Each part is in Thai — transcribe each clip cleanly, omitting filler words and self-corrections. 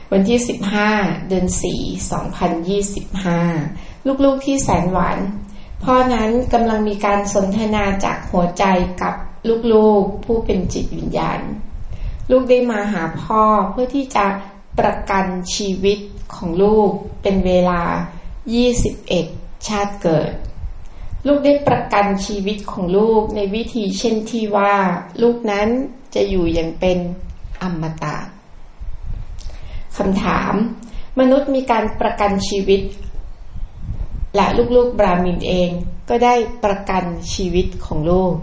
วันที่15เดือน4 2025ลูกๆที่แสนหวานพ่อนั้นกำลังมีการสนทนาจากหัวใจกับลูกๆผู้เป็นจิตวิญญาณลูกได้มาหาพ่อเพื่อที่จะประกันชีวิตของลูกเป็นเวลา21ชาติเกิดลูกได้ประกันชีวิตของลูกในวิธีเช่นที่ว่าลูกนั้นจะอยู่อย่างเป็นอมตะคำถามมนุษย์มีการประกันชีวิตและลูกๆบราหมินเองก็ได้ประกันชีวิตของลูก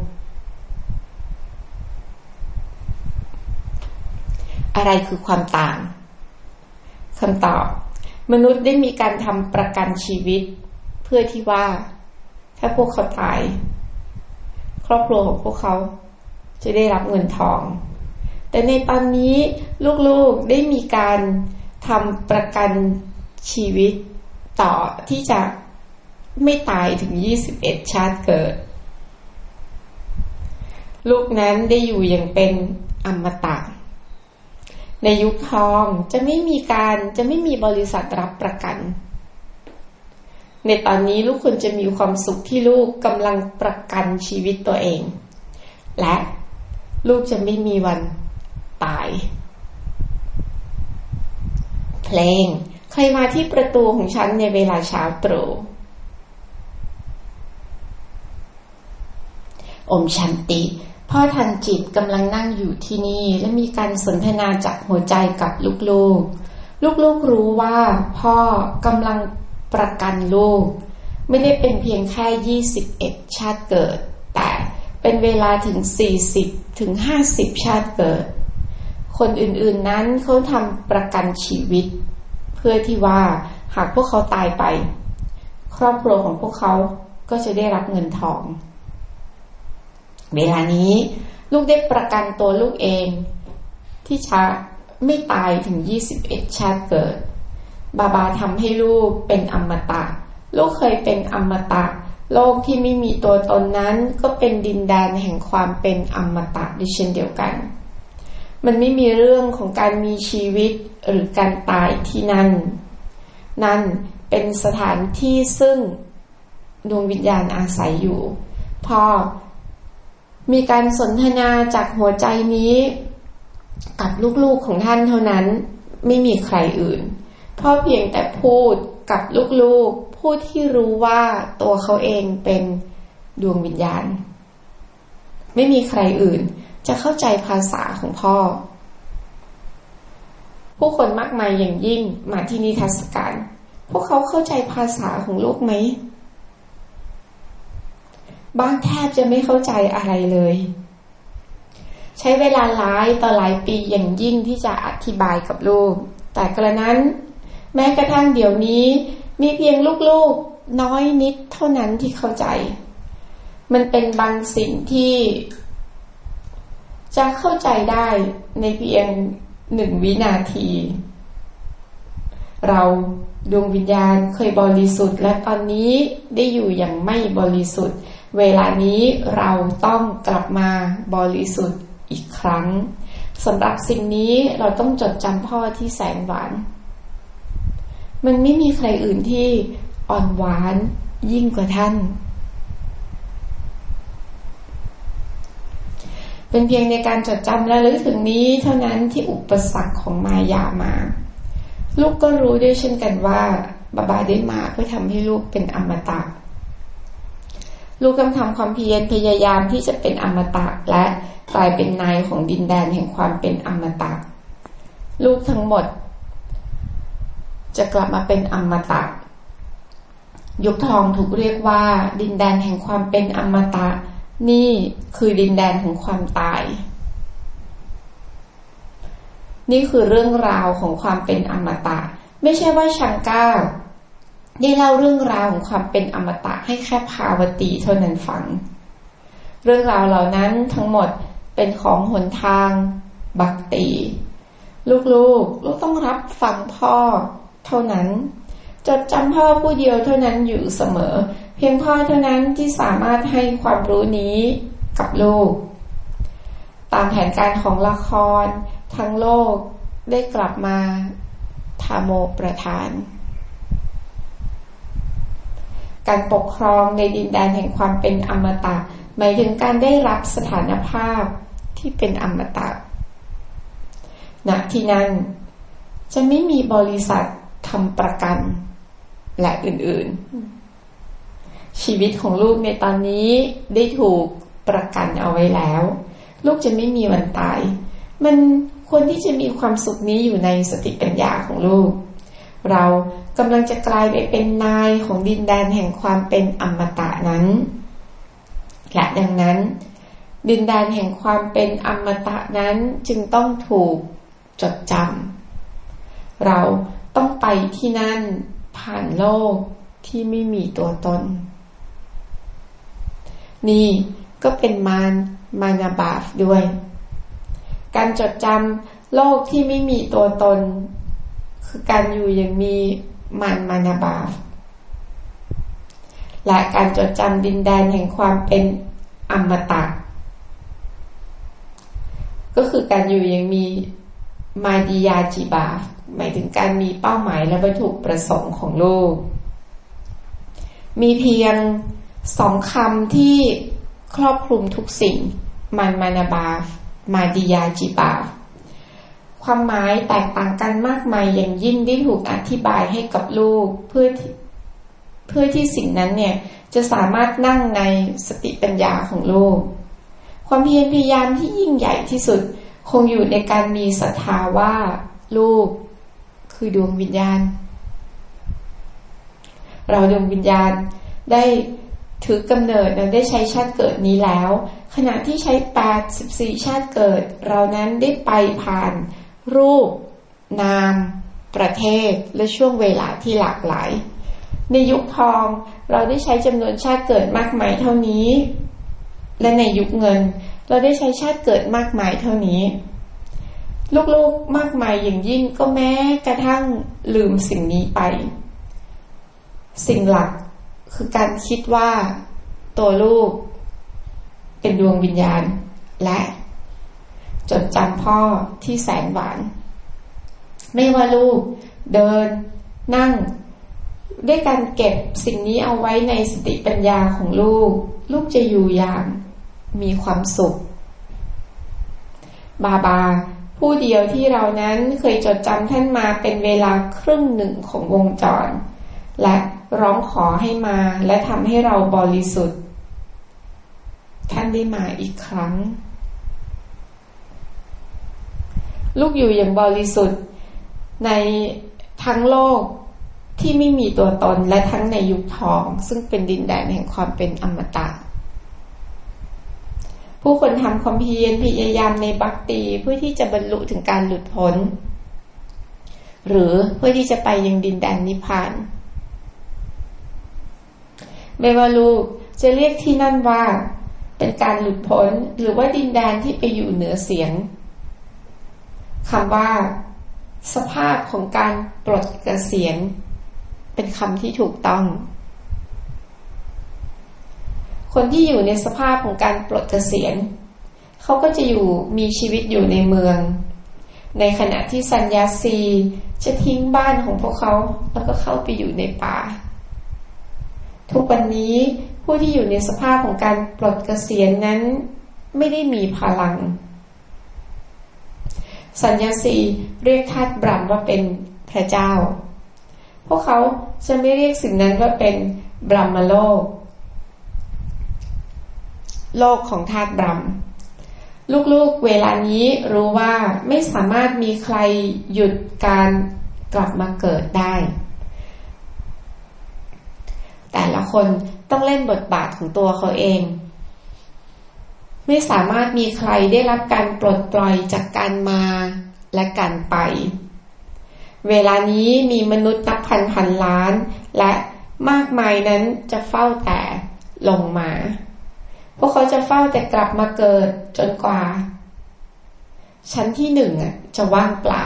อะไรคือความต่างคำตอบมนุษย์ได้มีการทำประกันชีวิตเพื่อที่ว่าถ้าพวกเขาตายครอบครัวของพวกเขาจะได้รับเงินทองแต่ในตอนนี้ลูกๆได้มีการทำประกันชีวิตต่อที่จะไม่ตายถึง21ชาติเกิดลูกนั้นได้อยู่อย่างเป็นอมตะในยุคทองจะไม่มีบริษัทรับประกันในตอนนี้ลูกควรจะมีความสุขที่ลูกกำลังประกันชีวิตตัวเองและลูกจะไม่มีวันตายเพลงใครมาที่ประตูของฉันในเวลาเช้าตรู่อมชันติพ่อทันจิตกำลังนั่งอยู่ที่นี่และมีการสนทนาจากหัวใจกับลูกๆรู้ว่าพ่อกำลังประกันลูกไม่ได้เป็นเพียงแค่21ชาติเกิดแต่เป็นเวลาถึง40ถึง50ชาติเกิดคนอื่นๆนั้นเขาทำประกันชีวิตเพื่อที่ว่าหากพวกเขาตายไปครอบครัวของพวกเขาก็จะได้รับเงินทองเวลานี้ลูกได้ประกันตัวลูกเองที่จะไม่ตายถึง21ชาติเกิดบาบาทำให้ลูกเป็นอมตะลูกเคยเป็นอมตะโลกที่ไม่มีตัวตนนั้นก็เป็นดินแดนแห่งความเป็นอมตะด้วยเช่นเดียวกันมันไม่มีเรื่องของการมีชีวิตหรือการตายที่นั่นเป็นสถานที่ซึ่งดวงวิญญาณอาศัยอยู่พอมีการสนทนาจากหัวใจนี้กับลูกๆของท่านเท่านั้นไม่มีใครอื่นพ่อเพียงแต่พูดกับลูกๆผู้ที่รู้ว่าตัวเขาเองเป็นดวงวิญญาณไม่มีใครอื่นจะเข้าใจภาษาของพ่อผู้คนมากมายอย่างยิ่งมาที่นิทรรศการพวกเขาเข้าใจภาษาของลูกไหมบางแทบจะไม่เข้าใจอะไรเลยใช้เวลาหลายต่อหลายปีอย่างยิ่งที่จะอธิบายกับลูกแต่กระนั้นแม้กระทั่งเดี๋ยวนี้มีเพียงลูกๆน้อยนิดเท่านั้นที่เข้าใจมันเป็นบางสิ่งที่จะเข้าใจได้ในเพียง1 วินาทีเราดวงวิญญาณเคยบริสุทธิ์และตอนนี้ได้อยู่อย่างไม่บริสุทธิ์เวลานี้เราต้องกลับมาบริสุทธิ์อีกครั้งสำหรับสิ่งนี้เราต้องจดจำพ่อที่แสนหวานมันไม่มีใครอื่นที่อ่อนหวานยิ่งกว่าท่านเป็นเพียงในการจดจำและลึกถึงนี้เท่านั้นที่อุปสรรคของมายามาลูกก็รู้ด้วยเช่นกันว่าบาบาได้มาเพื่อทำให้ลูกเป็นอมตะลูกกำลังทำความเพียรพยายามที่จะเป็นอมตะและกลายเป็นนายของดินแดนแห่งความเป็นอมตะลูกทั้งหมดจะกลับมาเป็นอมตะยุคทองถูกเรียกว่าดินแดนแห่งความเป็นอมตะนี่คือดินแดนของความตายนี่คือเรื่องราวของความเป็นอมตะไม่ใช่ว่าชังก้าได้เล่าเรื่องราวของความเป็นอมตะให้แค่ภาวตีเท่านั้นฟังเรื่องราวเหล่านั้นทั้งหมดเป็นของหนทางบัคติลูกต้องรับฟังพ่อเท่านั้นจดจำพ่อผู้เดียวเท่านั้นอยู่เสมอเพียงพ่อเท่านั้นที่สามารถให้ความรู้นี้กับลูกตามแผนการของละครทั้งโลกได้กลับมาธาโมประธานการปกครองในดินแดนแห่งความเป็นอมตะหมายถึงการได้รับสถานภาพที่เป็นอมตะณที่นั้นจะไม่มีบริษัททำประกันและอื่นๆชีวิตของลูกในตอนนี้ได้ถูกประกันเอาไว้แล้วลูกจะไม่มีวันตายมันควรที่จะมีความสุขนี้อยู่ในสติปัญญาของลูกเรากำลังจะกลายไปเป็นนายของดินแดนแห่งความเป็นอมตะนั้นและดังนั้นดินแดนแห่งความเป็นอมตะนั้นจึงต้องถูกจดจำเราต้องไปที่นั่นผ่านโลกที่ไม่มีตัวตนนี่ก็เป็นมานาบาฟด้วยการจดจำโลกที่ไม่มีตัวตนคือการอยู่อย่างมีมานาบาฟและการจดจำดินแดนแห่งความเป็นอมตะก็คือการอยู่อย่างมีมาดิยาจิบาฟหมายถึงการมีเป้าหมายและวัตถุประสงค์ของโลกมีเพียง2คำที่ครอบคลุมทุกสิ่งมานาบาฟมาดิยาจิบาฟความหมายแตกต่างกันมากมายอย่างยิ่งได้ถูกอธิบายให้กับลูกเพื่อที่สิ่งนั้นเนี่ยจะสามารถนั่งในสติปัญญาของลูกความเพียรพยายามที่ยิ่งใหญ่ที่สุดคงอยู่ในการมีศรัทธาว่าลูกคือดวงวิญญาณเราดวงวิญญาณได้ถือกำเนิดและได้ใช้ชาติเกิดนี้แล้วขณะที่ใช้84ชาติเกิดเรานั้นได้ไปผ่านรูปนามประเทศและช่วงเวลาที่หลากหลายในยุคทองเราได้ใช้จำนวนชาติเกิดมากมายเท่านี้และในยุคเงินเราได้ใช้ชาติเกิดมากมายเท่านี้ลูกๆมากมายอย่างยิ่งก็แม้กระทั่งลืมสิ่งนี้ไปสิ่งหลักคือการคิดว่าตัวลูกเป็นดวงวิญญาณและจดจำพ่อที่แสนหวานไม่ว่าลูกเดินนั่งด้วยการเก็บสิ่งนี้เอาไว้ในสติปัญญาของลูกจะอยู่อย่างมีความสุขบาผู้เดียวที่เรานั้นเคยจดจำท่านมาเป็นเวลาครึ่งหนึ่งของวงจรและร้องขอให้มาและทำให้เราบริสุทธิ์ท่านได้มาอีกครั้งลูกอยู่อย่างบริสุทธิ์ในทั้งโลกที่ไม่มีตัวตนและทั้งในยุคทองซึ่งเป็นดินแดนแห่งความเป็นอมตะผู้คนทำความเพียรพยายามในบัพติเพื่อที่จะบรรลุถึงการหลุดพ้นหรือเพื่อที่จะไปยังดินแดนนิพพานไม่ว่าลูกจะเรียกที่นั่นว่าเป็นการหลุดพ้นหรือว่าดินแดนที่ไปอยู่เหนือเสียงคำว่าสภาพของการปลดเกษียณเป็นคำที่ถูกต้องคนที่อยู่ในสภาพของการปลดเกษียณเขาก็จะมีชีวิตอยู่ในเมืองในขณะที่สัญญาซีจะทิ้งบ้านของพวกเขาแล้วก็เข้าไปอยู่ในป่าทุกวันนี้ผู้ที่อยู่ในสภาพของการปลดเกษียณนั้นไม่ได้มีพลังสัญญาซีเรียกธาตุบรัมว่าเป็นพระเจ้าพวกเขาจะไม่เรียกสิ่งนั้นว่าเป็นบรัมมโลกโลกของธาตุบรัมลูกๆเวลานี้รู้ว่าไม่สามารถมีใครหยุดการกลับมาเกิดได้แต่ละคนต้องเล่นบทบาทของตัวเขาเองไม่สามารถมีใครได้รับการปลดปล่อยจากการมาและการไปเวลานี้มีมนุษย์นับพันล้านและมากมายนั้นจะเฝ้าแต่ลงมาพวกเขาจะเฝ้าแต่กลับมาเกิดจนกว่าชั้นที่1จะว่างเปล่า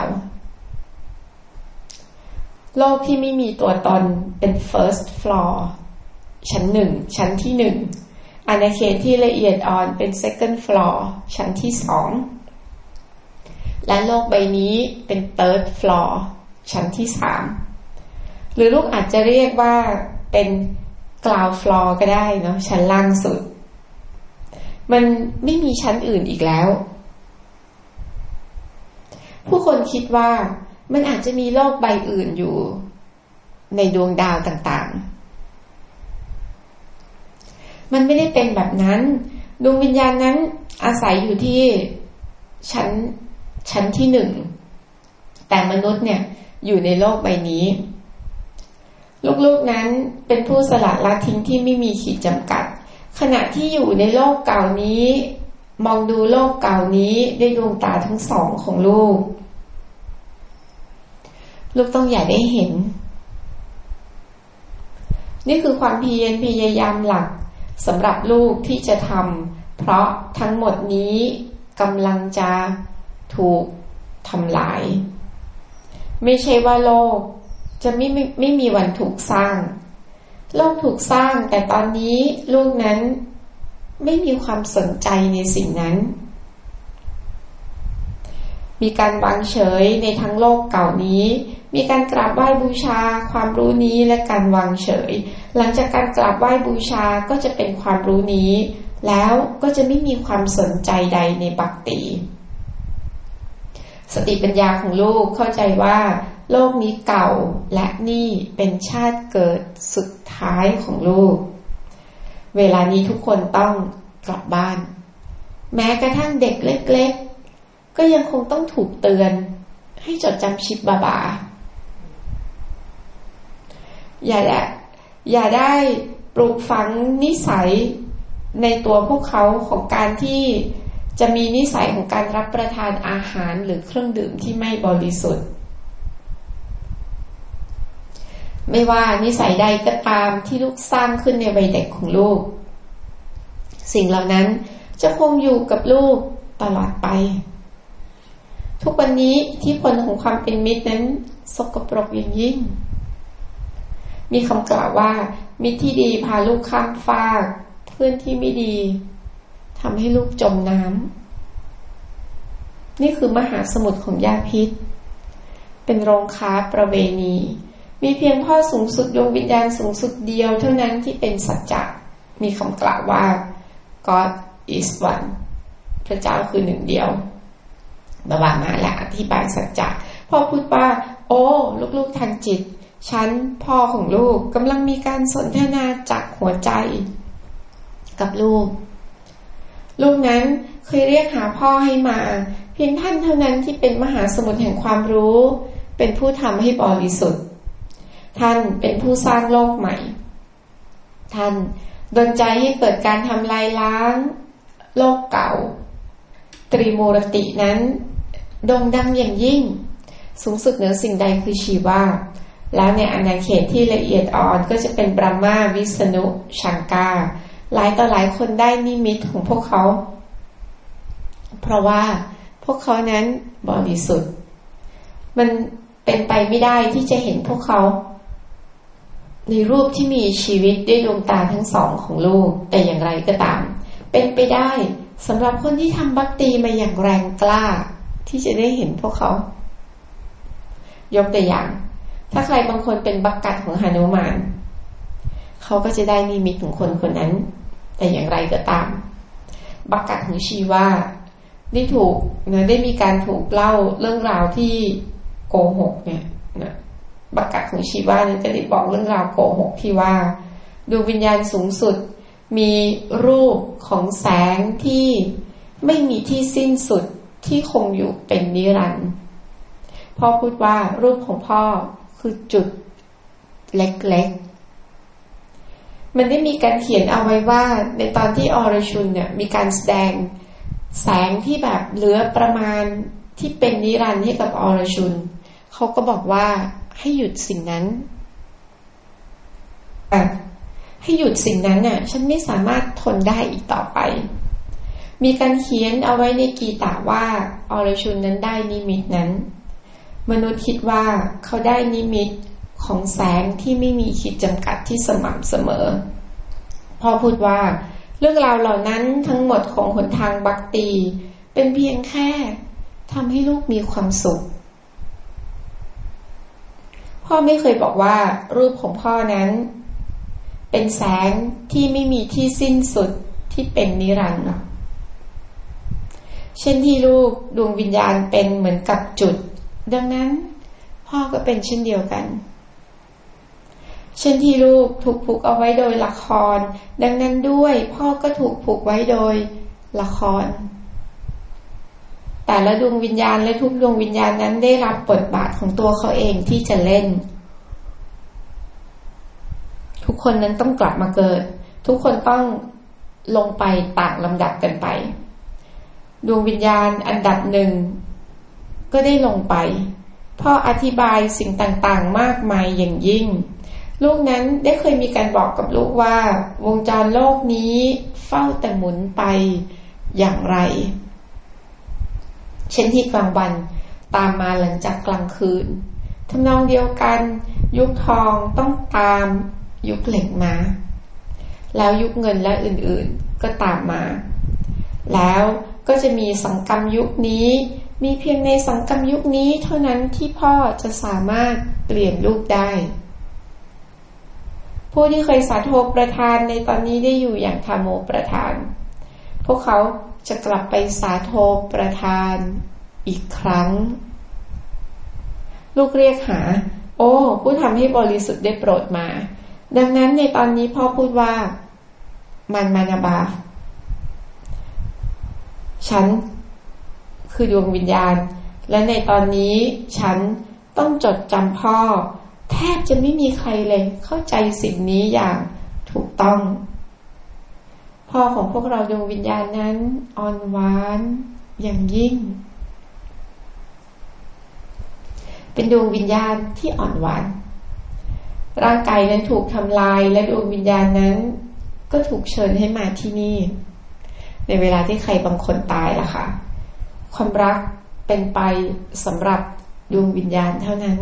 โลกที่ไม่มีตัวตนเป็น first floor ชั้น1ชั้นที่1อาณาเขตที่ละเอียดอ่อนเป็น second floor ชั้นที่2และโลกใบนี้เป็น third floor ชั้นที่3หรือลูกอาจจะเรียกว่าเป็น ground floor ก็ได้เนาะชั้นล่างสุดมันไม่มีชั้นอื่นอีกแล้วผู้คนคิดว่ามันอาจจะมีโลกใบอื่นอยู่ในดวงดาวต่างๆมันไม่ได้เป็นแบบนั้นดวงวิญญาณนั้นอาศัยอยู่ที่ชั้นที่1แต่มนุษย์เนี่ยอยู่ในโลกใบนี้ลูกๆนั้นเป็นผู้สละละทิ้งที่ไม่มีขีดจำกัดขณะที่อยู่ในโลกเก่านี้มองดูโลกเก่านี้ด้วยดวงตาทั้งสองของลูกต้องอย่าได้เห็นนี่คือความพยายามหลักสำหรับลูกที่จะทำเพราะทั้งหมดนี้กำลังจะถูกทำลายไม่ใช่ว่าโลกจะไม่มีวันถูกสร้างโลกถูกสร้างแต่ตอนนี้ลูกนั้นไม่มีความสนใจในสิ่งนั้นมีการวางเฉยในทั้งโลกเก่านี้มีการกราบไหว้บูชาความรู้นี้และการวางเฉยหลังจากการกราบไหว้บูชาก็จะเป็นความรู้นี้แล้วก็จะไม่มีความสนใจใดในบัพติสติปัญญาของลูกเข้าใจว่าโลกนี้เก่าและนี่เป็นชาติเกิดสุดท้ายของลูกเวลานี้ทุกคนต้องกลับบ้านแม้กระทั่งเด็กเล็กๆก็ยังคงต้องถูกเตือนให้จดจำชิปบาบาอย่าได้ปลูกฝังนิสัยในตัวพวกเขาของการที่จะมีนิสัยของการรับประทานอาหารหรือเครื่องดื่มที่ไม่บริสุทธิ์ไม่ว่านิสัยใดก็ตามที่ลูกสร้างขึ้นในวัยเด็กของลูกสิ่งเหล่านั้นจะคงอยู่กับลูกตลอดไปทุกวันนี้อิทธิพลของความเป็นมิตรนั้นสกปรกอย่างยิ่งมีคำกล่าวว่ามิตรที่ดีพาลูกข้ามฟากเพื่อนที่ไม่ดีทำให้ลูกจมน้ำนี่คือมหาสมุทรของยาพิษเป็นโรงค้าประเวณีมีเพียงพ่อสูงสุดดวงวิญญาณสูงสุดเดียวเท่านั้นที่เป็นสัจจะมีคำกล่าวว่า God is one พระเจ้าคือหนึ่งเดียวบาบามาและอธิบายสัจจะพ่อพูดว่าโอ้ลูกๆทางจิตฉันพ่อของลูกกำลังมีการสนทนาจากหัวใจกับลูกนั้นเคยเรียกหาพ่อให้มาเพียงท่านเท่านั้นที่เป็นมหาสมุทรแห่งความรู้เป็นผู้ทำให้บริสุทธิ์ท่านเป็นผู้สร้างโลกใหม่ท่านดลใจให้เกิดการทำลายล้างโลกเก่าตรีมูรตินั้นโด่งดังอย่างยิ่งสูงสุดเหนือสิ่งใดคือชีวาแล้วในอาณาเขตที่ละเอียดอ่อนก็จะเป็นบรหมาวิษณุชังกาหลายต่อหลายคนได้นิมิตของพวกเขาเพราะว่าพวกเขานั้นบริสุทธิ์มันเป็นไปไม่ได้ที่จะเห็นพวกเขาในรูปที่มีชีวิตด้วยดวงตาทั้งสองของลูกแต่อย่างไรก็ตามเป็นไปได้สำหรับคนที่ทำบัพติมาอย่างแรงกล้าที่จะได้เห็นพวกเขายกตัวอย่างถ้าใครบางคนเป็นบักกัดของหนุมานเขาก็จะได้นิมิตของคนคนนั้นแต่อย่างไรก็ตามบักกัดของชีวาได้มีการถูกเล่าเรื่องราวที่โกหกเนี่ยนะบักกัดของชีวาเนี่ยจะได้บอกเรื่องราวโกหกที่ว่าดวงวิญญาณสูงสุดมีรูปของแสงที่ไม่มีที่สิ้นสุดที่คงอยู่เป็นนิรันดร์พ่อพูดว่ารูปของพ่อคือจุดเล็กๆมันได้มีการเขียนเอาไว้ว่าในตอนที่อรชุนเนี่ยมีการแสดงแสงที่แบบเหลือประมาณที่เป็นนิรันดร์ให้กับอรชุนเขาก็บอกว่าให้หยุดสิ่งนั้นให้หยุดสิ่งนั้นน่ะฉันไม่สามารถทนได้อีกต่อไปมีการเขียนเอาไว้ในกีตาว่าอรชุนนั้นได้นิมิตนั้นมนุษย์คิดว่าเขาได้นิมิตของแสงที่ไม่มีขีดจำกัดที่สม่ำเสมอพ่อพูดว่าเรื่องราวเหล่านั้นทั้งหมดของหนทางบัพติเป็นเพียงแค่ทำให้ลูกมีความสุขพ่อไม่เคยบอกว่ารูปของพ่อนั้นเป็นแสงที่ไม่มีที่สิ้นสุดที่เป็นนิรันดร์หรอกเช่นที่ลูกดวงวิญญาณเป็นเหมือนกับจุดดังนั้นพ่อก็เป็นเช่นเดียวกันเช่นที่ลูกถูกผูกเอาไว้โดยละครดังนั้นด้วยพ่อก็ถูกผูกไว้โดยละครแต่ละดวงวิญญาณและทุกดวงวิญญาณนั้นได้รับบทบาทของตัวเขาเองที่จะเล่นทุกคนนั้นต้องกลับมาเกิดทุกคนต้องลงไปต่างลำดับกันไปดวงวิญญาณอันดับหนึ่งก็ได้ลงไปพ่ออธิบายสิ่งต่างๆมากมายอย่างยิ่งลูกนั้นได้เคยมีการบอกกับลูกว่าวงจรโลกนี้เฝ้าแต่หมุนไปอย่างไรเช่นที่กลางวันตามมาหลังจากกลางคืนทำนองเดียวกันยุคทองต้องตามยุคเหล็กมาแล้วยุคเงินและอื่นๆก็ตามมาแล้วก็จะมีสังกรรมยุคนี้มีเพียงในสังกรรมยุคนี้เท่านั้นที่พ่อจะสามารถเปลี่ยนลูกได้ผู้ที่เคยสาโทประทานในตอนนี้ได้อยู่อย่างธรรมโมประทานพวกเขาจะกลับไปสาโทประทานอีกครั้งลูกเรียกหาโอ้ผู้ทำให้บริสุทธิ์ได้โปรดมาดังนั้นในตอนนี้พ่อพูดว่ามันมานาบาฉันคือดวงวิญญาณและในตอนนี้ฉันต้องจดจำพ่อแทบจะไม่มีใครเลยเข้าใจสิ่งนี้อย่างถูกต้องพ่อของพวกเราดวงวิญญาณนั้นอ่อนหวานอย่างยิ่งเป็นดวงวิญญาณที่อ่อนหวานร่างกายนั้นถูกทำลายและดวงวิญญาณนั้นก็ถูกเชิญให้มาที่นี่ในเวลาที่ใครบางคนตายล่ะค่ะความรักเป็นไปสำหรับดวงวิญญาณเท่านั้น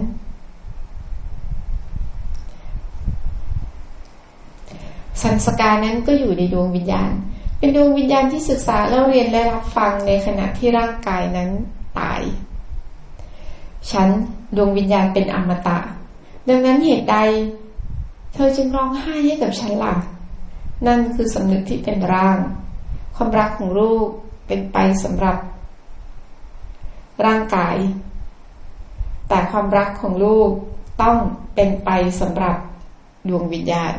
สันสการนั้นก็อยู่ในดวงวิญญาณเป็นดวงวิญญาณที่ศึกษาเล่าเรียนและรับฟังในขณะที่ร่างกายนั้นตายฉันดวงวิญญาณเป็นอมตะดังนั้นเหตุใดเธอจึงร้องไห้ให้กับฉันล่ะนั่นคือสำนึกที่เป็นร่างความรักของลูกเป็นไปสำหรับร่างกายแต่ความรักของลูกต้องเป็นไปสำหรับดวงวิญญาณ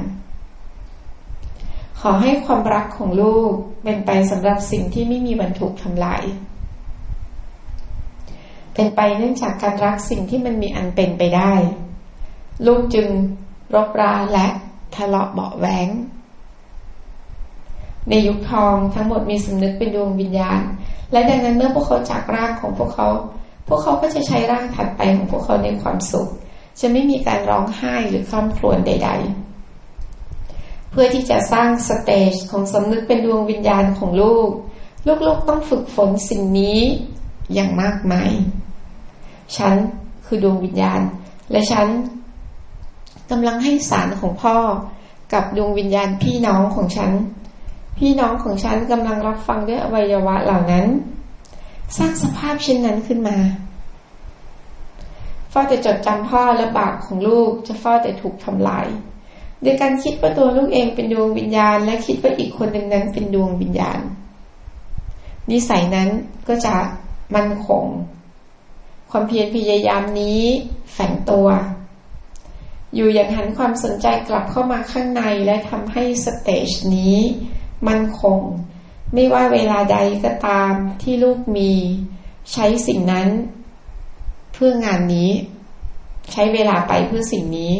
ขอให้ความรักของลูกเป็นไปสำหรับสิ่งที่ไม่มีวันถูกทำลายเป็นไปเนื่องจากการรักสิ่งที่มันมีอันเป็นไปได้ลูกจึงรบราและทะเลาะเบาะแว้งในยุคทองทั้งหมดมีสำนึกเป็นดวงวิญญาณและดังนั้นเมื่อพวกเขาจากร่างของพวกเขาก็จะใช้ร่างถัดไปของพวกเขาในความสุขจะไม่มีการร้องไห้หรือคร่ำครวญใดๆเพื่อที่จะสร้างสเตจของสำนึกเป็นดวงวิญญาณของลูกต้องฝึกฝนสิ่งนี้อย่างมากมายฉันคือดวงวิญญาณและฉันกำลังให้สารของพ่อกับดวงวิญญาณพี่น้องของฉันกำลังรับฟังด้วยอวัยวะเหล่านั้นสร้างสภาพเช่นนั้นขึ้นมาเฝ้าแต่จดจำพ่อและบาปของลูกจะเฝ้าแต่ถูกทำลายโดยการคิดว่าตัวลูกเองเป็นดวงวิญญาณและคิดว่าอีกคนหนึ่งนั้นเป็นดวงวิญญาณนิสัยนั้นก็จะมั่นคงความเพียรพยายามนี้แฝงตัวอยู่อย่างหันความสนใจกลับเข้ามาข้างในและทำให้สเตจนี้มั่นคงไม่ว่าเวลาใดก็ตามที่ลูกมีใช้สิ่งนั้นเพื่องานนี้ใช้เวลาไปเพื่อสิ่งนี้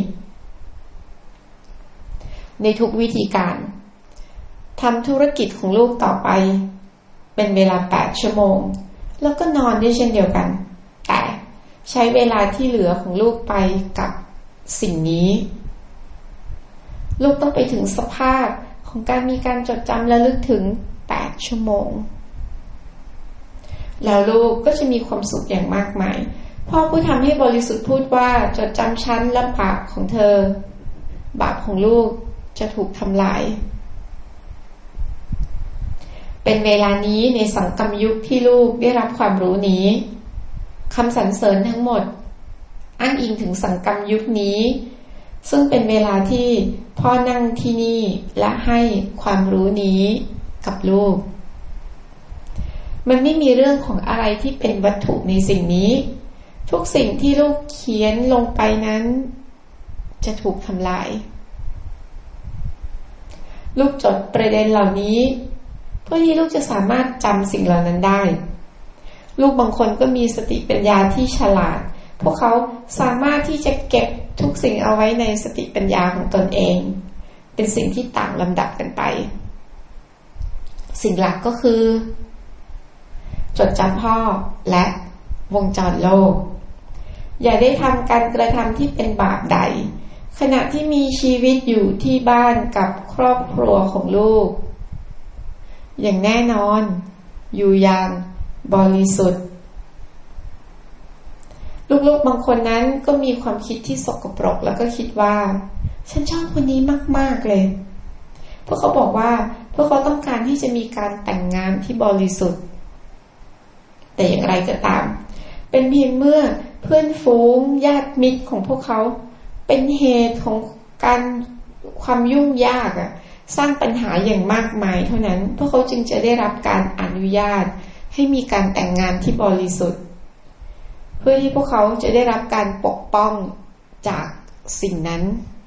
ในทุกวิธีการทำธุรกิจของลูกต่อไปเป็นเวลา8 ชั่วโมงแล้วก็นอนด้วยเช่นเดียวกันแต่ใช้เวลาที่เหลือของลูกไปกับสิ่งนี้ลูกต้องไปถึงสภาพของการมีการจดจำและลึกถึง8 ชั่วโมงแล้วลูกก็จะมีความสุขอย่างมากมายพ่อผู้ทำให้บริสุทธิ์พูดว่าจดจำฉันและบาปของเธอบาปของลูกจะถูกทำลายเป็นเวลานี้ในสังกรรมยุคที่ลูกได้รับความรู้นี้คำสรรเสริญทั้งหมดอ้างอิงถึงสังกัมยุคนี้ซึ่งเป็นเวลาที่พ่อนั่งที่นี่และให้ความรู้นี้กับลูกมันไม่มีเรื่องของอะไรที่เป็นวัตถุในสิ่งนี้ทุกสิ่งที่ลูกเขียนลงไปนั้นจะถูกทำลายลูกจดประเด็นเหล่านี้เพื่อที่ลูกจะสามารถจำสิ่งเหล่านั้นได้ลูกบางคนก็มีสติปัญญาที่ฉลาดพวกเขาสามารถที่จะเก็บทุกสิ่งเอาไว้ในสติปัญญาของตนเองเป็นสิ่งที่ต่างลำดับกันไปสิ่งหลักก็คือจดจำพ่อและวงจรโลกอย่าได้ทำการกระทำที่เป็นบาปใดขณะที่มีชีวิตอยู่ที่บ้านกับครอบครัวของลูกอย่างแน่นอนอยู่อย่างบริสุทธิ์ลูกๆบางคนนั้นก็มีความคิดที่สกปรกแล้วก็คิดว่าฉันชอบคนนี้มากๆเลยพวกเขาบอกว่าพวกเขาต้องการที่จะมีการแต่งงานที่บริสุทธิ์แต่อย่างไรก็ตามเป็นเพียงเมื่อเพื่อนฝูงญาติมิตรของพวกเขาเป็นเหตุของการความยุ่งยากสร้างปัญหาอย่างมากมายเท่านั้นพวกเขาจึงจะได้รับการอนุญาตให้มีการแต่งงานที่บริสุทธิ์เพื่อที่พวกเขาจะได้รับการปกป้องจากสิ่งนั้น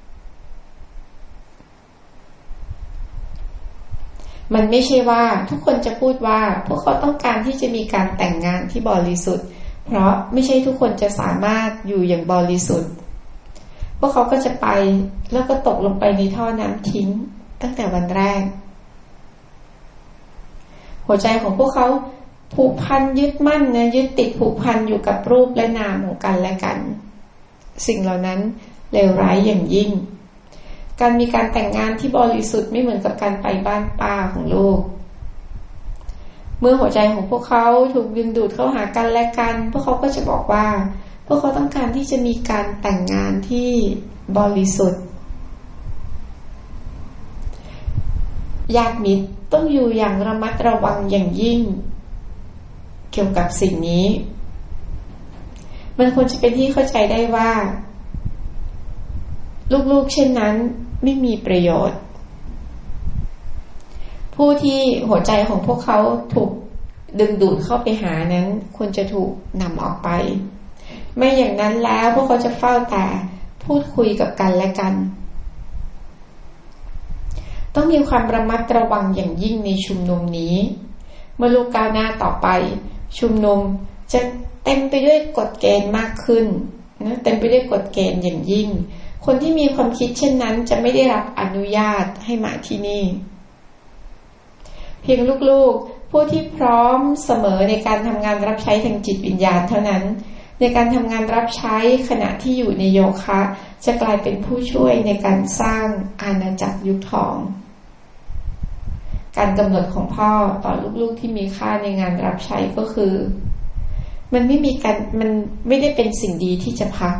มันไม่ใช่ว่าทุกคนจะพูดว่าพวกเขาต้องการที่จะมีการแต่งงานที่บริสุทธิ์เพราะไม่ใช่ทุกคนจะสามารถอยู่อย่างบริสุทธิ์พวกเขาก็จะไปแล้วก็ตกลงไปในท่อน้ำทิ้งตั้งแต่วันแรกหัวใจของพวกเขาผูกพันยึดมั่นนะยึดติดผูกพันอยู่กับรูปและนามของกันและกันสิ่งเหล่านั้นเลวร้ายอย่างยิ่งการมีการแต่งงานที่บริสุทธิ์ไม่เหมือนกับการไปบ้านป้าของลูกเมื่อหัวใจของพวกเขาถูกดึงดูดเข้าหากันและกันพวกเขาก็จะบอกว่าพวกเขาต้องการที่จะมีการแต่งงานที่บริสุทธิ์ญาติมิตรต้องอยู่อย่างระมัดระวังอย่างยิ่งเกี่ยวกับสิ่งนี้มันควรจะเป็นที่เข้าใจได้ว่าลูกๆเช่นนั้นไม่มีประโยชน์ผู้ที่หัวใจของพวกเขาถูกดึงดูดเข้าไปหานั้นควรจะถูกนำออกไปไม่อย่างนั้นแล้วพวกเขาจะเฝ้าแต่พูดคุยกับกันและกันต้องมีความระมัดระวังอย่างยิ่งในชุมนุมนี้เมื่อลูกก้าวหน้าต่อไปชุมนุมจะเต็มไปด้วยกฎเกณฑ์มากขึ้นนะเต็มไปด้วยกฎเกณฑ์อย่างยิ่งคนที่มีความคิดเช่นนั้นจะไม่ได้รับอนุญาตให้มาที่นี่เพียงลูกๆผู้ที่พร้อมเสมอในการทำงานรับใช้ทางจิตวิญญาณเท่านั้นในการทำงานรับใช้ขณะที่อยู่ในโยคะจะกลายเป็นผู้ช่วยในการสร้างอาณาจักรยุคทองการกำหนดของพ่อต่อลูกๆที่มีค่าในงานรับใช้ก็คือมันไม่ได้เป็นสิ่งดีที่จะพัก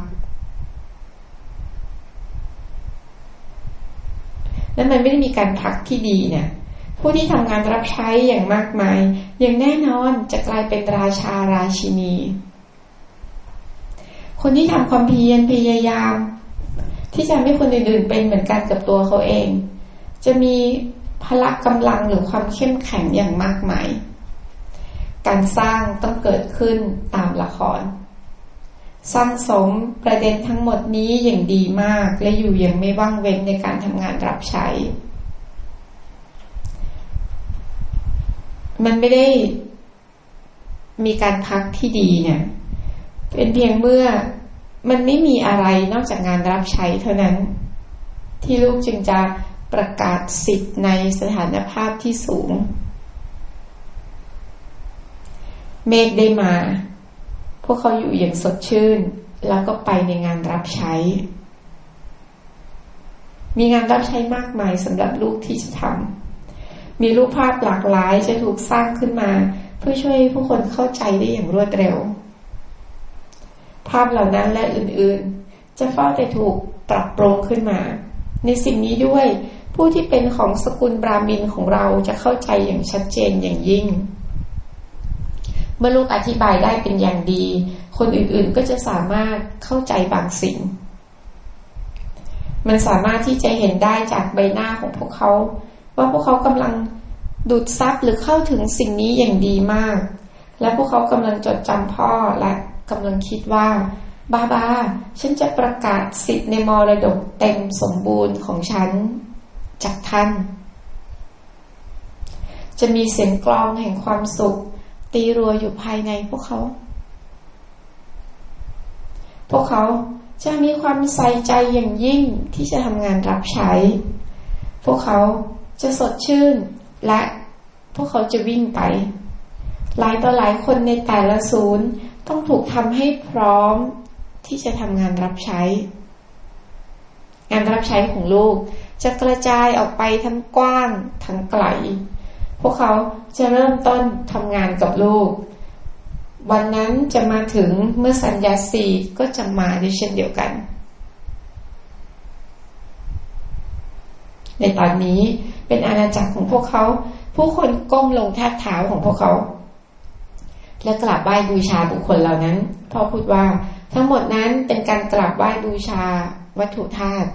และมันไม่ได้มีการพักที่ดีเนี่ยผู้ที่ทำงานรับใช้อย่างมากมายอย่างแน่นอนจะกลายเป็นราชาราชินีคนที่ทำความเพียรพยายามที่จะให้คนอื่นๆเป็นเหมือนกันกับตัวเขาเองจะมีพละกำลังหรือความเข้มแข็งอย่างมากมายการสร้างต้องเกิดขึ้นตามละครสร้างสมประเด็นทั้งหมดนี้อย่างดีมากและอยู่อย่างไม่ว่างเว้นในการทำงานรับใช้มันไม่ได้มีการพักที่ดีเนี่ยเป็นเพียงเมื่อมันไม่มีอะไรนอกจากงานรับใช้เท่านั้นที่ลูกจึงจะประกาศสิทธิ์ในสถานภาพที่สูงเมฆได้มาพวกเขาอยู่อย่างสดชื่นแล้วก็ไปในงานรับใช้มีงานรับใช้มากมายสำหรับลูกที่จะทำมีรูปภาพหลากหลายจะถูกสร้างขึ้นมาเพื่อช่วยให้ผู้คนเข้าใจได้อย่างรวดเร็วภาพเหล่านั้นและอื่นๆจะเฝ้าแต่ถูกปรับปรุงขึ้นมาในสิ่งนี้ด้วยผู้ที่เป็นของสกุลบราหมินของเราจะเข้าใจอย่างชัดเจนอย่างยิ่งเมื่อลูกอธิบายได้เป็นอย่างดีคนอื่นๆก็จะสามารถเข้าใจบางสิ่งมันสามารถที่จะเห็นได้จากใบหน้าของพวกเขาว่าพวกเขากำลังดูดซับหรือเข้าถึงสิ่งนี้อย่างดีมากและพวกเขากำลังจดจำพ่อและกำลังคิดว่าบาฉันจะประกาศสิทธิ์ในมรดกเต็มสมบูรณ์ของฉันจากท่านจะมีเสียงกลองแห่งความสุขตีรัวอยู่ภายในพวกเขาจะมีความใส่ใจอย่างยิ่งที่จะทำงานรับใช้พวกเขาจะสดชื่นและพวกเขาจะวิ่งไปหลายต่อหลายคนในแต่ละศูนย์ต้องถูกทำให้พร้อมที่จะทำงานรับใช้งานรับใช้ของลูกจะกระจายออกไปทั้งกว้างทั้งไกลพวกเขาจะเริ่มต้นทำงานกับลูกวันนั้นจะมาถึงเมื่อสัญญาสี่ก็จะมาด้วยเช่นเดียวกันในตอนนี้เป็นอาณาจักรของพวกเขาผู้คนก้มลงแทบเท้าของพวกเขาและกราบไหว้บูชาบุคคลเหล่านั้นพ่อพูดว่าทั้งหมดนั้นเป็นการกราบไหว้บูชาวัตถุธาตุ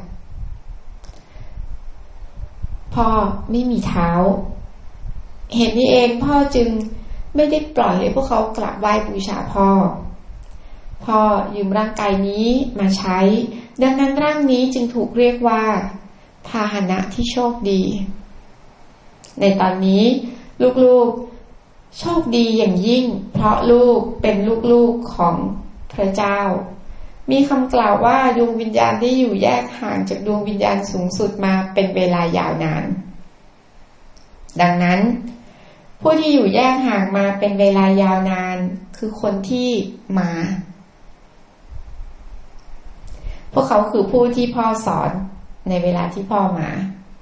พ่อไม่มีเท้าเหตุนี้เองพ่อจึงไม่ได้ปล่อยให้พวกเขากราบไหว้บูชาพ่อยืมร่างกายนี้มาใช้ดังนั้นร่างนี้จึงถูกเรียกว่าพาหนะที่โชคดีในตอนนี้ลูกๆโชคดีอย่างยิ่งเพราะลูกเป็นลูกๆของพระเจ้ามีคำกล่าวว่าดวงวิญญาณได้อยู่แยกห่างจากดวงวิญญาณสูงสุดมาเป็นเวลายาวนานดังนั้นผู้ที่อยู่แยกห่างมาเป็นเวลายาวนานคือคนที่มาพวกเขาคือผู้ที่พ่อสอนในเวลาที่พ่อมา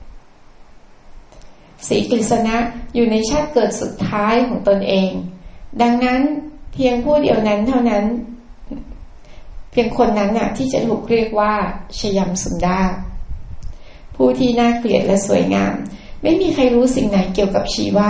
ศรีกฤษณะอยู่ในชาติเกิดสุดท้ายของตนเองดังนั้นเพียงผู้เดียวนั้นเท่านั้นเพียงคนนั้นน่ะที่จะถูกเรียกว่าชยัมสุนดาผู้ที่น่าเกลียดและสวยงามไม่มีใครรู้สิ่งไหนเกี่ยวกับชีวา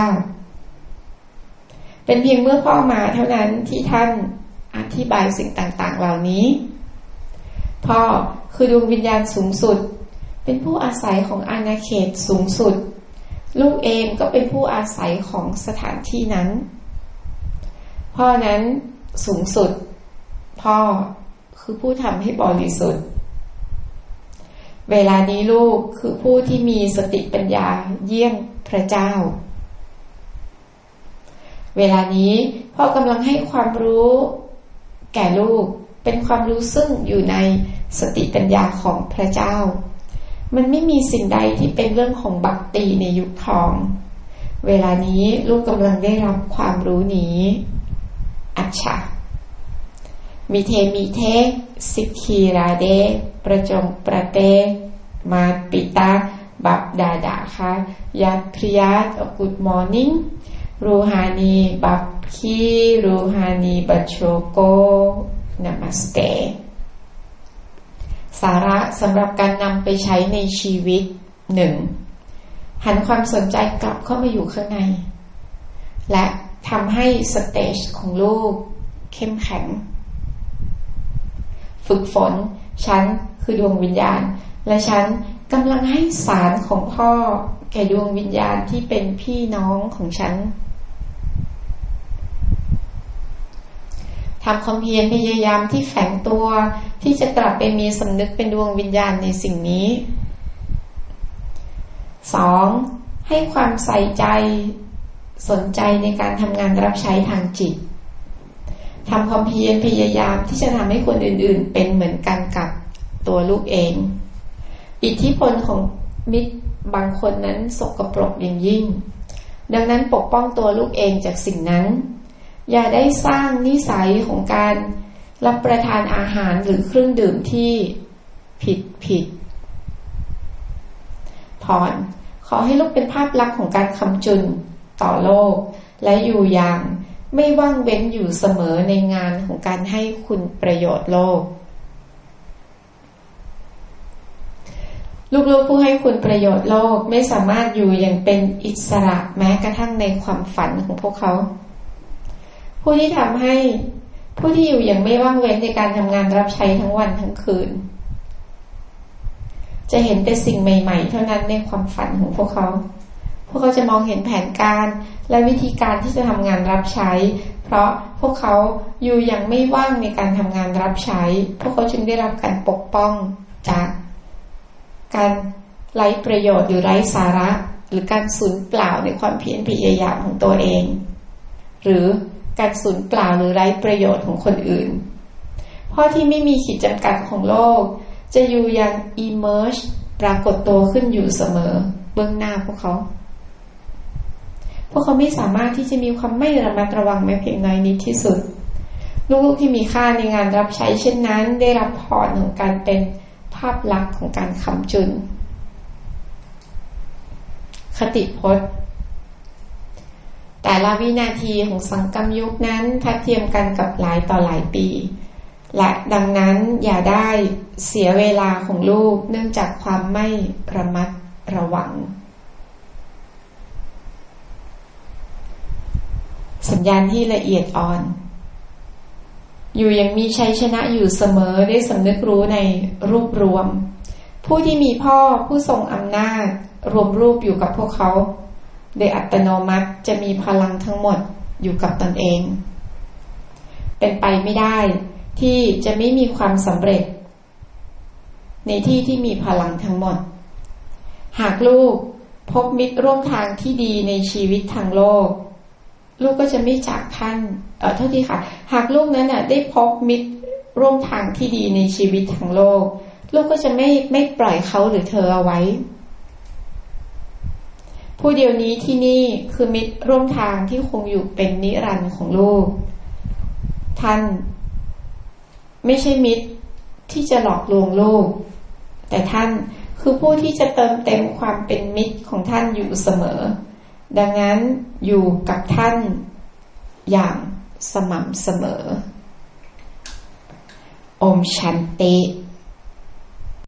เป็นเพียงเมื่อพ่อมาเท่านั้นที่ท่านอธิบายสิ่งต่างๆเหล่านี้พ่อคือดวงวิญญาณสูงสุดเป็นผู้อาศัยของอาณาเขตสูงสุดลูกเองก็เป็นผู้อาศัยของสถานที่นั้นพ่อนั้นสูงสุดพ่อคือผู้ทำให้บริสุทธิ์เวลานี้ลูกคือผู้ที่มีสติปัญญาเยี่ยงพระเจ้าเวลานี้พ่อกำลังให้ความรู้แก่ลูกเป็นความรู้ซึ่งอยู่ในสติปัญญาของพระเจ้ามันไม่มีสิ่งใดที่เป็นเรื่องของบัคติในยุคทองเวลานี้ลูกกำลังได้รับความรู้นี้อัจฉะมิเทสิกขีราเดประจงประเตมาปิตาบับดาดาค่ะยัตพริยัตกูดมอร์นิ่งรูฮานีบับคีรูฮานีบัชโชโกนามัสเตสาระสำหรับการนำไปใช้ในชีวิต 1. หันความสนใจกลับเข้ามาอยู่ข้างในและทำให้สเตจของลูกเข้มแข็งฝึกฝนฉันคือดวงวิญญาณและฉันกำลังให้สารของพ่อแก่ดวงวิญญาณที่เป็นพี่น้องของฉันทำความเพียรพยายามที่แฝงตัวที่จะกลับไปมีสำนึกเป็นดวงวิญญาณในสิ่งนี้ 2. ให้ความใส่ใจสนใจในการทำงานรับใช้ทางจิตทำความเพียรพยายามที่จะทำให้คนอื่นๆเป็นเหมือนกันกับตัวลูกเองอิทธิพลของมิตรบางคนนั้นสกปรกอย่างยิ่งดังนั้นปกป้องตัวลูกเองจากสิ่งนั้นอย่าได้สร้างนิสัยของการรับประทานอาหารหรือเครื่องดื่มที่ผิดผ่อนขอให้ลูกเป็นภาพลักษณ์ของการคำจุนต่อโลกและอยู่อย่างไม่ว่างเว้นอยู่เสมอในงานของการให้คุณประโยชน์โลกลูกๆผู้ให้คุณประโยชน์โลกไม่สามารถอยู่อย่างเป็นอิสระแม้กระทั่งในความฝันของพวกเขาพผู้ที่ทำให้ผู้ที่อยู่อย่างไม่ว่างเว้นในการทำงานรับใช้ทั้งวันทั้งคืนจะเห็นแต่สิ่งใหม่ๆเท่านั้นในความฝันของพวกเขาจะมองเห็นแผนการและวิธีการที่จะทำงานรับใช้เพราะพวกเขาอยู่อย่างไม่ว่างในการทำงานรับใช้พวกเขาจึงได้รับการปกป้องจากการไร้ประโยชน์หรือไร้สาระหรือการสูญเปล่าในความเพียรพยายามของตัวเองหรือการสูญเปล่าหรือไร้ประโยชน์ของคนอื่นพ่อที่ไม่มีขีดจำกัดของโลกจะอยู่อย่าง emerge ปรากฏตัวขึ้นอยู่เสมอเบื้องหน้าพวกเขาไม่สามารถที่จะมีความไม่ระมัดระวังแม้เพียงน้อยนิดที่สุดลูกๆที่มีค่าในงานรับใช้เช่นนั้นได้รับพรของการเป็นภาพลักษณ์ของการค้ำจุนคติพจน์แต่ละวินาทีของสังคมยุคนั้นทัดเทียมกันกับหลายต่อหลายปีและดังนั้นอย่าได้เสียเวลาของลูกเนื่องจากความไม่ระมัดระวังสัญญาณที่ละเอียดอ่อนอยู่ยังมีชัยชนะอยู่เสมอได้สำนึกรู้ในรูปรวมผู้ที่มีพ่อผู้ทรงอำนาจรวมรูปอยู่กับพวกเขาโดยอัตโนมัติจะมีพลังทั้งหมดอยู่กับตนเองเป็นไปไม่ได้ที่จะไม่มีความสำเร็จในที่ที่มีพลังทั้งหมดหากลูกพบมิตรร่วมทางที่ดีในชีวิตทางโลกลูกก็จะไม่จากท่านเท่าที่ค่ะหากลูกนั้นได้พบมิตรร่วมทางที่ดีในชีวิตทางโลกลูกก็จะไม่ปล่อยเขาหรือเธอเอาไว้ผู้เดียวนี้ที่นี่คือมิตรร่วมทางที่คงอยู่เป็นนิรันดร์ของลูกท่านไม่ใช่มิตรที่จะหลอกลวงลูกแต่ท่านคือผู้ที่จะเติมเต็มความเป็นมิตรของท่านอยู่เสมอดังนั้นอยู่กับท่านอย่างสม่ำเสมอโอมชันติ